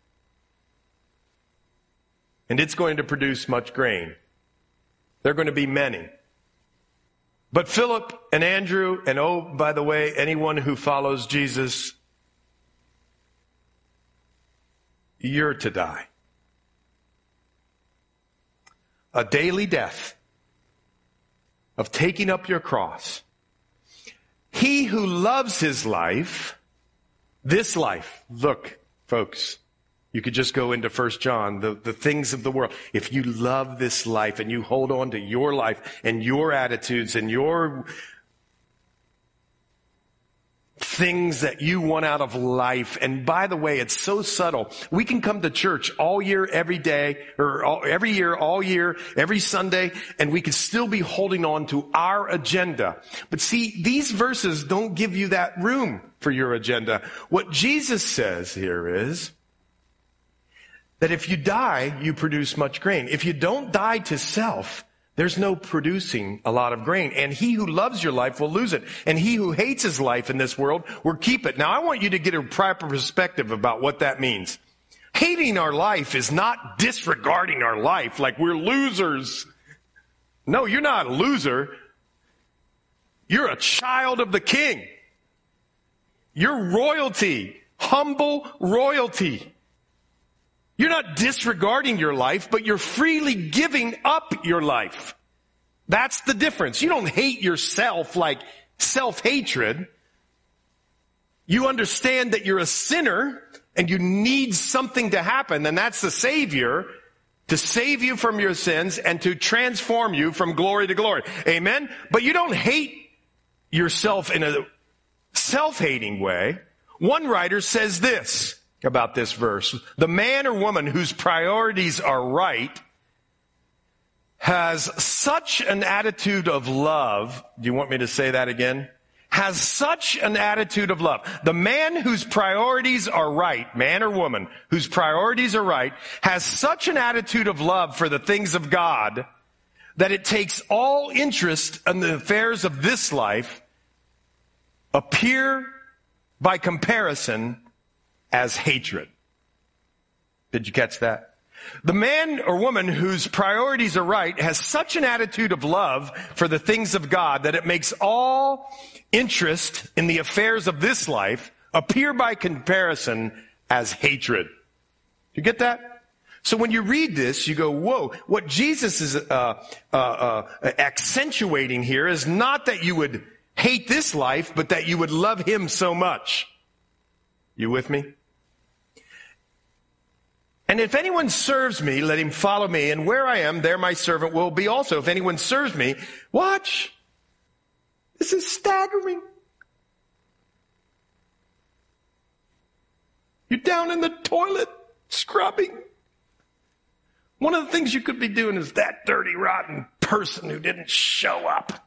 And it's going to produce much grain. There are going to be many. But Philip and Andrew, and oh, by the way, anyone who follows Jesus, you're to die. A daily death of taking up your cross. He who loves his life, this life, look, folks, you could just go into 1 John, the things of the world. If you love this life and you hold on to your life and your attitudes and your things that you want out of life. And by the way, it's so subtle. We can come to church all year, every day, or every year, all year, every Sunday, and we can still be holding on to our agenda. But see, these verses don't give you that room for your agenda. What Jesus says here is that if you die, you produce much grain. If you don't die to self, there's no producing a lot of grain. And he who loves your life will lose it. And he who hates his life in this world will keep it. Now, I want you to get a proper perspective about what that means. Hating our life is not disregarding our life like we're losers. No, you're not a loser. You're a child of the King. You're royalty, humble royalty. You're not disregarding your life, but you're freely giving up your life. That's the difference. You don't hate yourself like self-hatred. You understand that you're a sinner and you need something to happen, and that's the Savior to save you from your sins and to transform you from glory to glory. Amen? But you don't hate yourself in a self-hating way. One writer says this about this verse: the man or woman whose priorities are right has such an attitude of love. Do you want me to say that again? Has such an attitude of love. The man whose priorities are right, man or woman, whose priorities are right, has such an attitude of love for the things of God that it takes all interest in the affairs of this life appear by comparison as hatred. Did you catch that? The man or woman whose priorities are right has such an attitude of love for the things of God that it makes all interest in the affairs of this life appear by comparison as hatred. You get that? So when you read this, you go, whoa, what Jesus is accentuating here is not that you would hate this life, but that you would love him so much. You with me? And if anyone serves me, let him follow me, and where I am, there my servant will be also. If anyone serves me, watch. This is staggering. You're down in the toilet, scrubbing. One of the things you could be doing is that dirty, rotten person who didn't show up.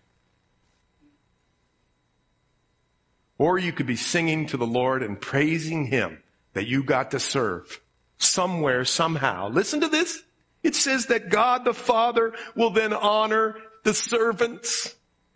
Or you could be singing to the Lord and praising him that you got to serve somewhere, somehow. Listen to this. It says that God the Father will then honor the servants.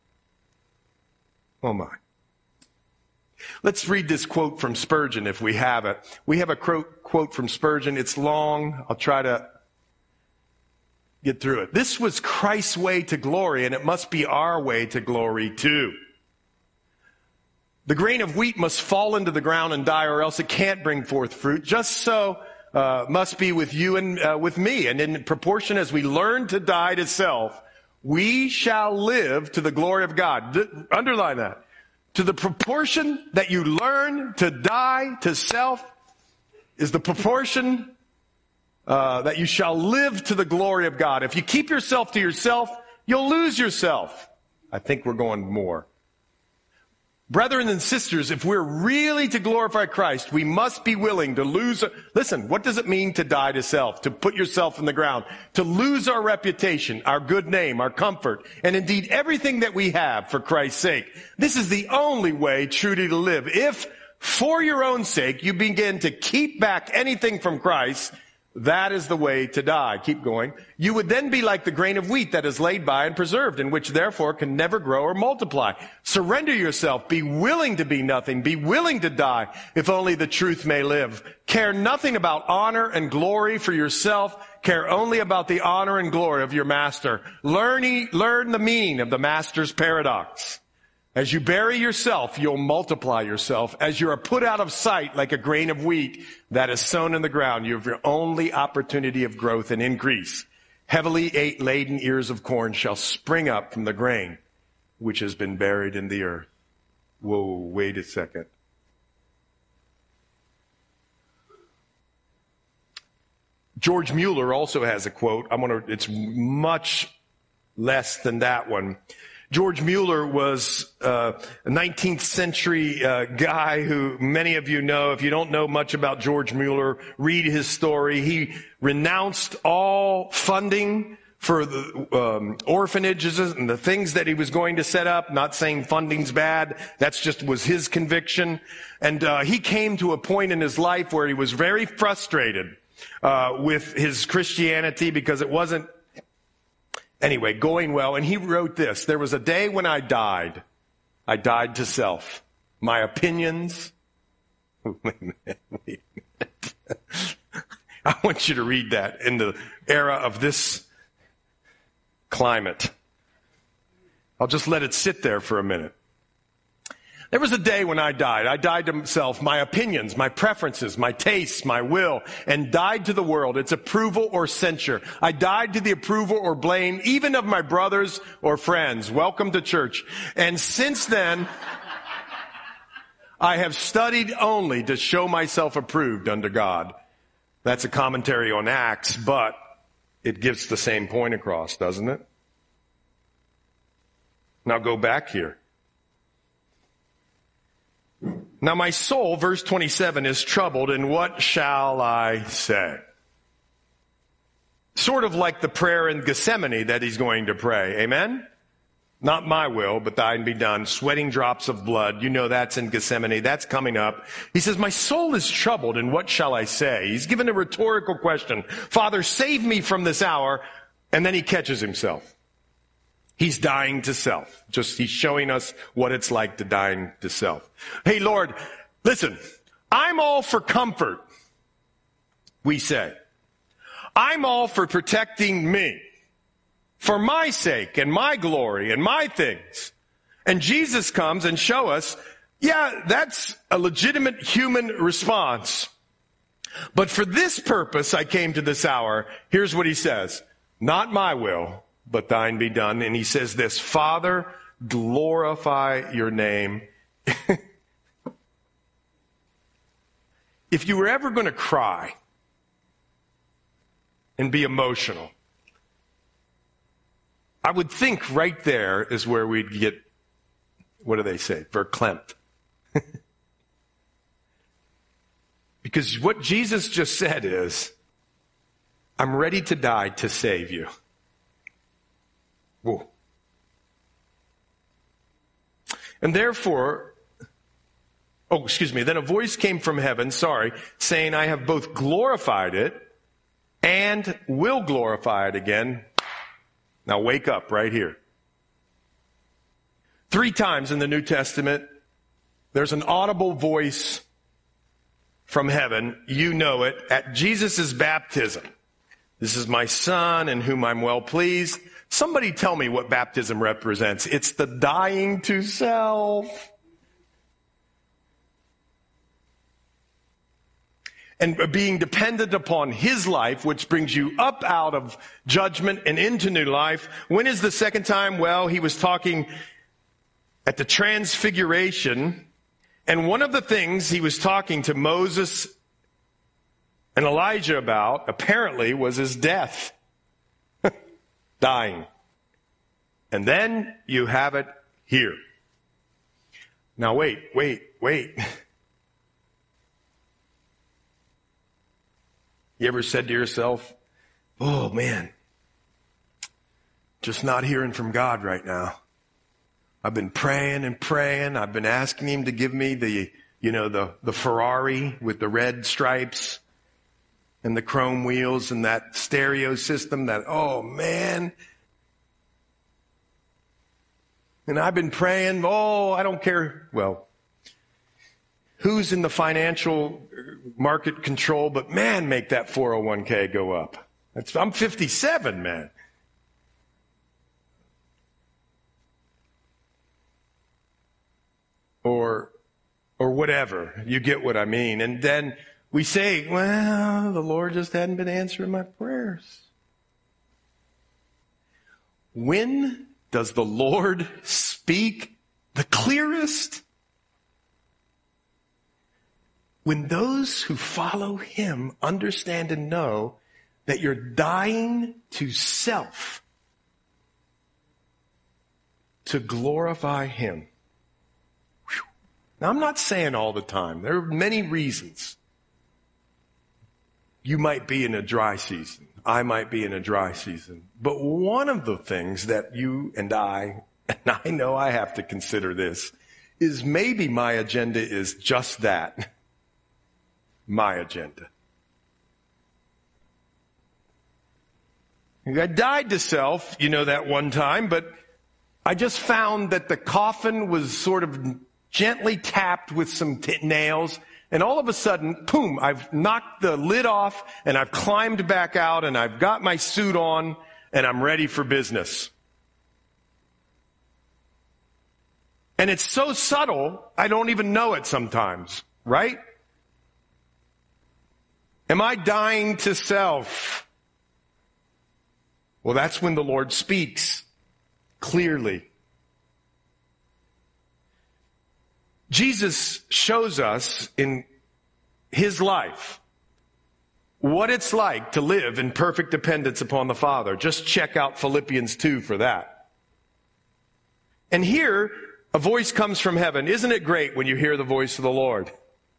Oh my. Let's read this quote from Spurgeon if we have it. We have a quote from Spurgeon. It's long. I'll try to get through it. This was Christ's way to glory, and it must be our way to glory too. The grain of wheat must fall into the ground and die, or else it can't bring forth fruit. Just so must be with you and with me. And in proportion as we learn to die to self, we shall live to the glory of God. Underline that. To the proportion that you learn to die to self is the proportion that you shall live to the glory of God. If you keep yourself to yourself, you'll lose yourself. I think we're going more. Brethren and sisters, if we're really to glorify Christ, we must be willing to lose. Listen, what does it mean to die to self? To put yourself in the ground, to lose our reputation, our good name, our comfort, and indeed everything that we have for Christ's sake. This is the only way truly to live. If for your own sake you begin to keep back anything from Christ, that is the way to die. Keep going. You would then be like the grain of wheat that is laid by and preserved, and which therefore can never grow or multiply. Surrender yourself. Be willing to be nothing. Be willing to die, if only the truth may live. Care nothing about honor and glory for yourself. Care only about the honor and glory of your master. Learn the meaning of the master's paradox. As you bury yourself, you'll multiply yourself. As you are put out of sight like a grain of wheat that is sown in the ground, you have your only opportunity of growth and increase. Heavily laden ears of corn shall spring up from the grain which has been buried in the earth. Whoa, wait a second. George Mueller also has a quote. It's much less than that one. George Mueller was a 19th century guy who many of you know. If you don't know much about George Mueller, read his story. He renounced all funding for the orphanages and the things that he was going to set up. Not saying funding's bad. That's just was his conviction. And he came to a point in his life where he was very frustrated with his Christianity because it wasn't anyway, going well, and he wrote this. There was a day when I died to self. My opinions. Wait a minute. I want you to read that in the era of this climate. I'll just let it sit there for a minute. There was a day when I died. I died to myself, my opinions, my preferences, my tastes, my will, and died to the world, its approval or censure. I died to the approval or blame, even of my brothers or friends. Welcome to church. And since then, I have studied only to show myself approved unto God. That's a commentary on Acts, but it gives the same point across, doesn't it? Now go back here. Now my soul, verse 27, is troubled, and what shall I say? Sort of like the prayer in Gethsemane that he's going to pray. Amen? Not my will, but thine be done. Sweating drops of blood. You know that's in Gethsemane. That's coming up. He says, my soul is troubled, and what shall I say? He's given a rhetorical question. Father, save me from this hour. And then he catches himself. He's dying to self. He's showing us what it's like to dying to self. Hey, Lord, listen, I'm all for comfort, we say. I'm all for protecting me, for my sake and my glory and my things. And Jesus comes and show us, yeah, that's a legitimate human response. But for this purpose I came to this hour. Here's what he says. Not my will, but thine be done. And he says this, Father, glorify your name. If you were ever going to cry and be emotional, I would think right there is where we'd get, what do they say, verklempt. Because what Jesus just said is, I'm ready to die to save you. Whoa. And therefore, then a voice came from heaven, saying, I have both glorified it and will glorify it again. Now wake up right here. 3 times in the New Testament, there's an audible voice from heaven. You know it. At Jesus' baptism. This is my son in whom I'm well pleased. Somebody tell me what baptism represents. It's the dying to self. And being dependent upon his life, which brings you up out of judgment and into new life. When is the second time? Well, he was talking at the Transfiguration. And one of the things he was talking to Moses and Elijah about, apparently, was his death. Dying. And then you have it here. Now wait. You ever said to yourself, oh man, just not hearing from God right now. I've been praying and praying. I've been asking him to give me the Ferrari with the red stripes and the chrome wheels and that stereo system that, oh man. And I've been praying, I don't care. Well, who's in the financial market control, but man, make that 401k go up. I'm 57, man. Or whatever. You get what I mean. And then we say, well, the Lord just hadn't been answering my prayers. When does the Lord speak the clearest? When those who follow him understand and know that you're dying to self to glorify him. Whew. Now, I'm not saying all the time. There are many reasons. You might be in a dry season. I might be in a dry season. But one of the things that you and I know I have to consider this, is maybe my agenda is just that. My agenda. I died to self, that one time, but I just found that the coffin was sort of gently tapped with some nails, and all of a sudden, boom, I've knocked the lid off, and I've climbed back out, and I've got my suit on, and I'm ready for business. And it's so subtle, I don't even know it sometimes, right? Am I dying to self? Well, that's when the Lord speaks clearly. Jesus shows us in his life what it's like to live in perfect dependence upon the Father. Just check out Philippians 2 for that. And here, a voice comes from heaven. Isn't it great when you hear the voice of the Lord?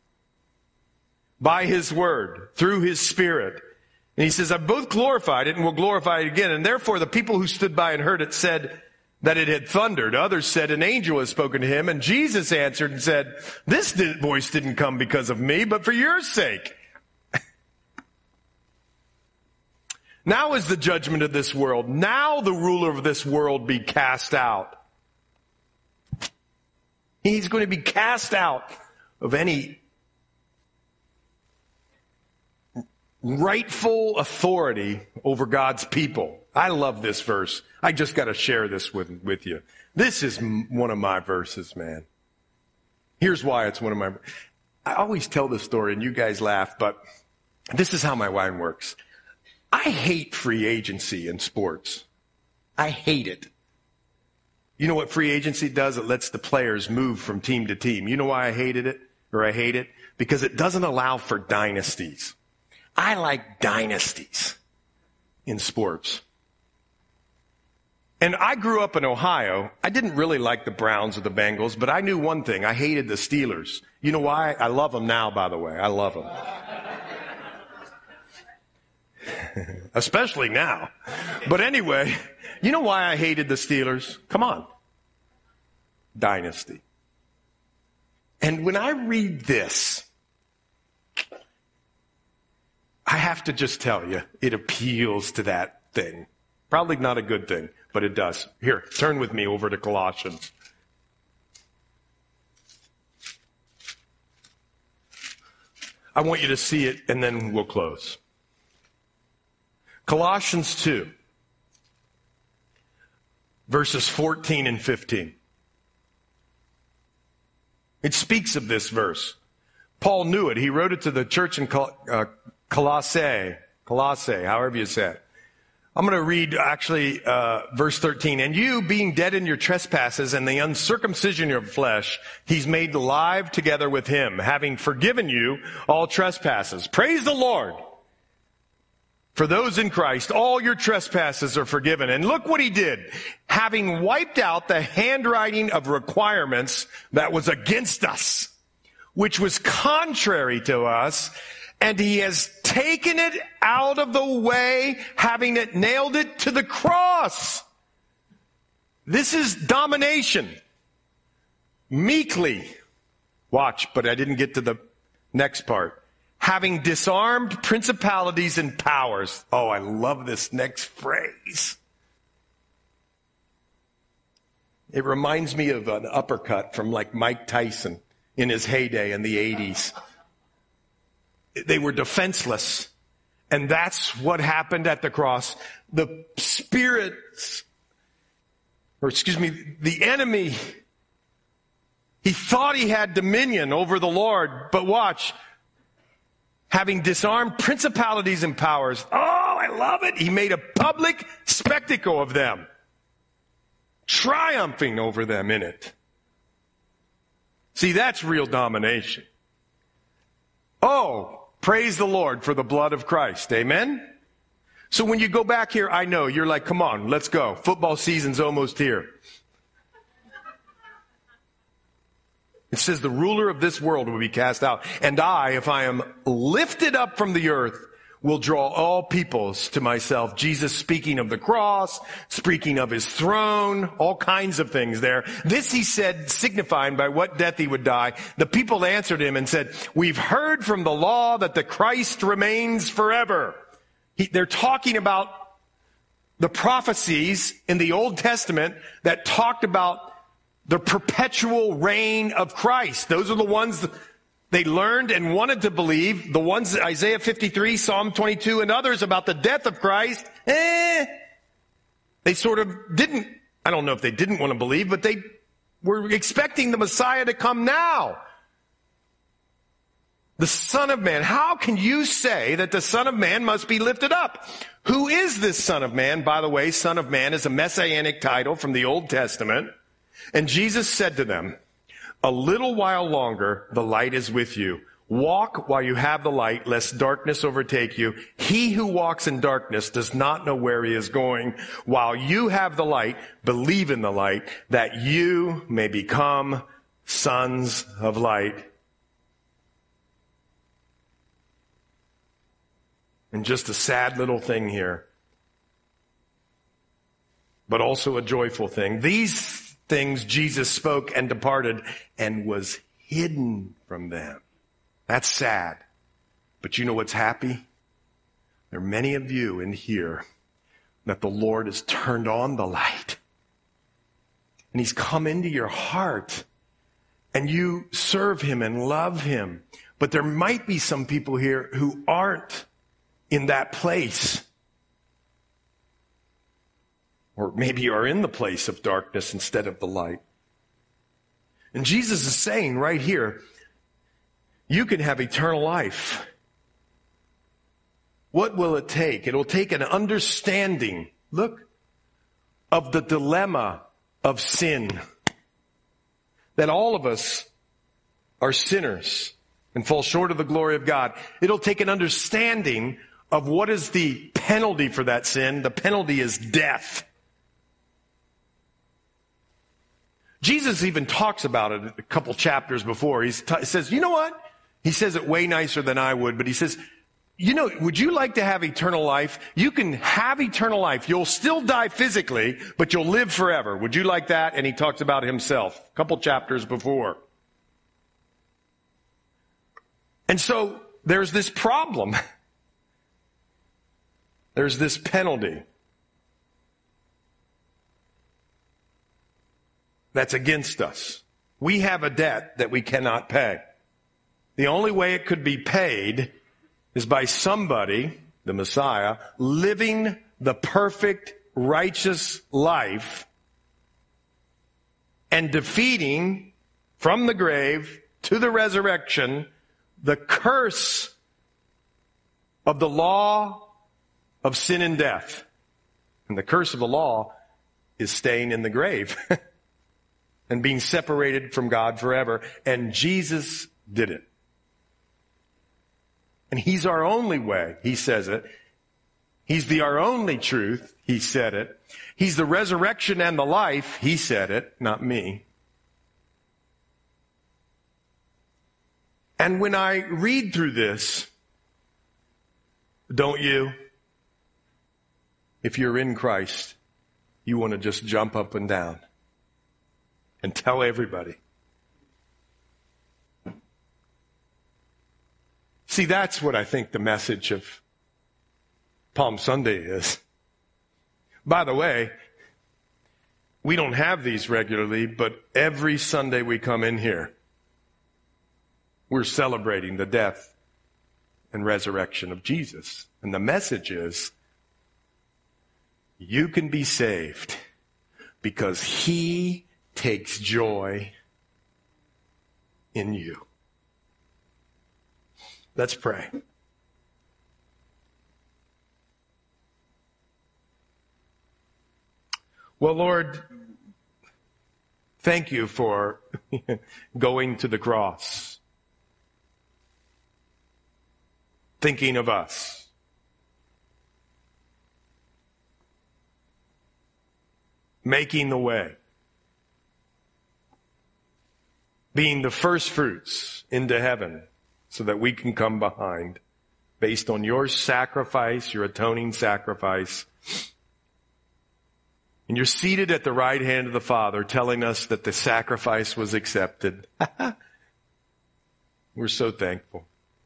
By his word, through his Spirit. And he says, I've both glorified it and will glorify it again. And therefore the people who stood by and heard it said that it had thundered. Others said an angel has spoken to him. And Jesus answered and said, this voice didn't come because of me, but for your sake. Now is the judgment of this world. Now the ruler of this world be cast out. He's going to be cast out of any rightful authority over God's people. I love this verse. I just got to share this with you. This is one of my verses, man. Here's why it's one of my... I always tell this story, and you guys laugh, but this is how my mind works. I hate free agency in sports. I hate it. You know what free agency does? It lets the players move from team to team. You know why I hated it, or I hate it? Because it doesn't allow for dynasties. I like dynasties in sports. And I grew up in Ohio. I didn't really like the Browns or the Bengals, but I knew one thing. I hated the Steelers. You know why? I love them now, by the way. I love them. Especially now. But anyway, you know why I hated the Steelers? Come on. Dynasty. And when I read this, I have to just tell you, it appeals to that thing. Probably not a good thing, but it does. Here, turn with me over to Colossians. I want you to see it, and then we'll close. Colossians 2, verses 14 and 15. It speaks of this verse. Paul knew it. He wrote it to the church in Colossae, however you say it. I'm going to read actually verse 13. And you, being dead in your trespasses and the uncircumcision of your flesh, he's made alive together with him, having forgiven you all trespasses. Praise the Lord. For those in Christ, all your trespasses are forgiven. And look what he did. Having wiped out the handwriting of requirements that was against us, which was contrary to us, and he has taken it out of the way, having it nailed it to the cross. This is domination. Meekly. Watch, but I didn't get to the next part. Having disarmed principalities and powers. Oh, I love this next phrase. It reminds me of an uppercut from like Mike Tyson in his heyday in the 80s. They were defenseless. And that's what happened at the cross. The the enemy, he thought he had dominion over the Lord, but watch. Having disarmed principalities and powers. Oh, I love it. He made a public spectacle of them, triumphing over them in it. See, that's real domination. Oh, praise the Lord for the blood of Christ. Amen? So when you go back here, I know you're like, come on, let's go. Football season's almost here. It says the ruler of this world will be cast out. And I, if I am lifted up from the earth, will draw all peoples to myself. Jesus speaking of the cross, speaking of his throne, all kinds of things there. This he said, signifying by what death he would die. The people answered him and said, we've heard from the law that the Christ remains forever. They're talking about the prophecies in the Old Testament that talked about the perpetual reign of Christ. Those are the ones they learned and wanted to believe. The ones, Isaiah 53, Psalm 22, and others about the death of Christ. They sort of didn't, I don't know if they didn't want to believe, but they were expecting the Messiah to come now. The Son of Man. How can you say that the Son of Man must be lifted up? Who is this Son of Man? By the way, Son of Man is a messianic title from the Old Testament. And Jesus said to them, a little while longer, the light is with you. Walk while you have the light, lest darkness overtake you. He who walks in darkness does not know where he is going. While you have the light, believe in the light, that you may become sons of light. And just a sad little thing here, but also a joyful thing. These things Jesus spoke and departed and was hidden from them. That's sad. But you know what's happy? There are many of you in here that the Lord has turned on the light. And he's come into your heart. And you serve him and love him. But there might be some people here who aren't in that place. Or maybe you are in the place of darkness instead of the light. And Jesus is saying right here, you can have eternal life. What will it take? It will take an understanding, look, of the dilemma of sin. That all of us are sinners and fall short of the glory of God. It'll take an understanding of what is the penalty for that sin. The penalty is death. Jesus even talks about it a couple chapters before. He says, you know what? He says it way nicer than I would, but he says, you know, would you like to have eternal life? You can have eternal life. You'll still die physically, but you'll live forever. Would you like that? And he talks about himself a couple chapters before. And so there's this problem. There's this penalty that's against us. We have a debt that we cannot pay. The only way it could be paid is by somebody, the Messiah, living the perfect, righteous life and defeating from the grave to the resurrection the curse of the law of sin and death. And the curse of the law is staying in the grave and being separated from God forever. And Jesus did it. And he's our only way. He says it. He's our only truth. He said it. He's the resurrection and the life. He said it, not me. And when I read through this, don't you? If you're in Christ, you want to just jump up and down and tell everybody. See, that's what I think the message of Palm Sunday is. By the way, we don't have these regularly, but every Sunday we come in here, we're celebrating the death and resurrection of Jesus. And the message is, you can be saved because he takes joy in you. Let's pray. Well, Lord, thank you for going to the cross, thinking of us. Making the way. Being the first fruits into heaven so that we can come behind based on your sacrifice, your atoning sacrifice. And you're seated at the right hand of the Father telling us that the sacrifice was accepted. We're so thankful.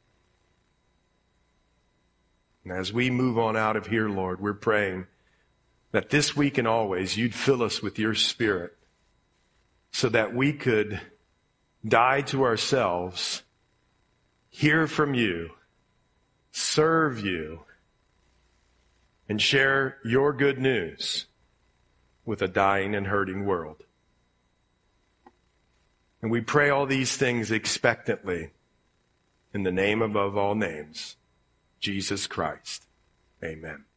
And as we move on out of here, Lord, we're praying that this week and always you'd fill us with your Spirit so that we could die to ourselves, hear from you, serve you, and share your good news with a dying and hurting world. And we pray all these things expectantly in the name above all names, Jesus Christ. Amen.